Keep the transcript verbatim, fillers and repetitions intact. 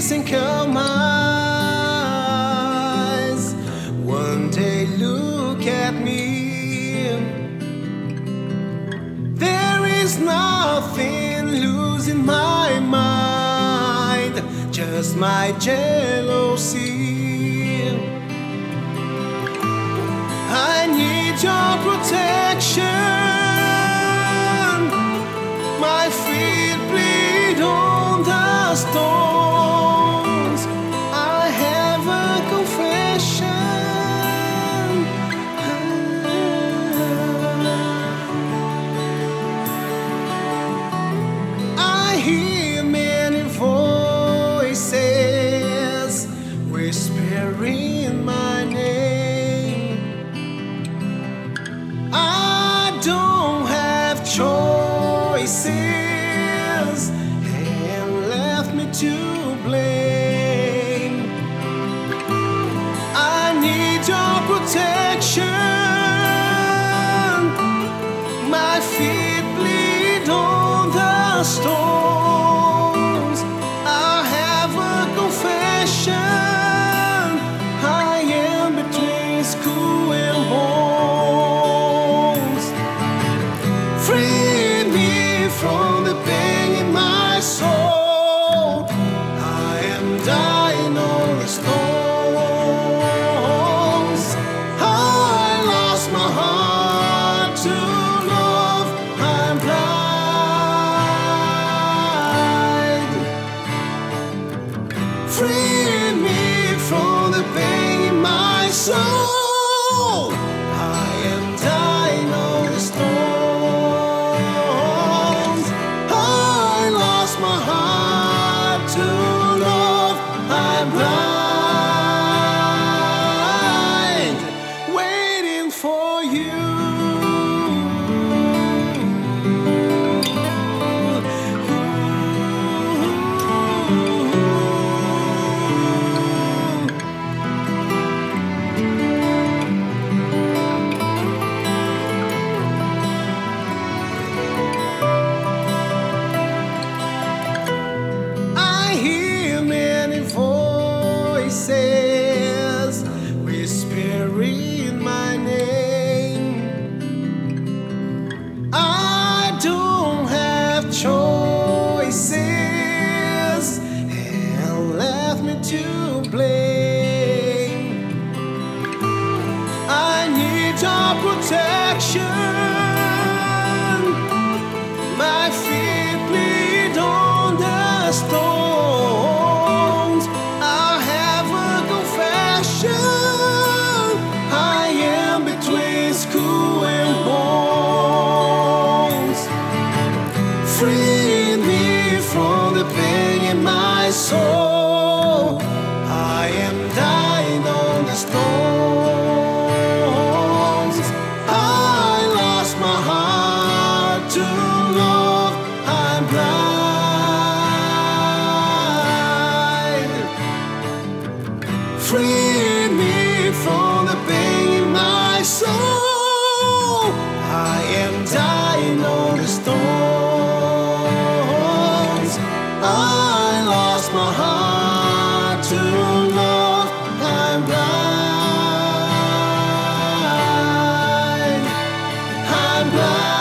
peace and calm eyes. One day look at me. There is nothing losing my mind, just my jealousy. I need your protection. My feet bleed on the stones. I have a confession. I hear many voices whispering my name. I don't have choices and left me to blame. I need your protection. My feet bleed on the stones. I have a confession. I am between school and homes. Free me from the pain in my soul. I am dying on the stones. I lost my heart to love. I'm blind. Free me from the pain in my soul. I am dying on the stones. I lost my heart to love. I'm blind, waiting for you. I hear many voices whispering my name. I don't have choices and left me to blame. I need your protection. My feet bleed on the stones. I have a confession. I am between school and homes. Free me from the pain in my soul. I am dying on the stones. I lost my heart to love. I'm blind. Free me from the pain in my soul. I am dying on the stones. I lost my heart to love. I'm blind. I'm blind.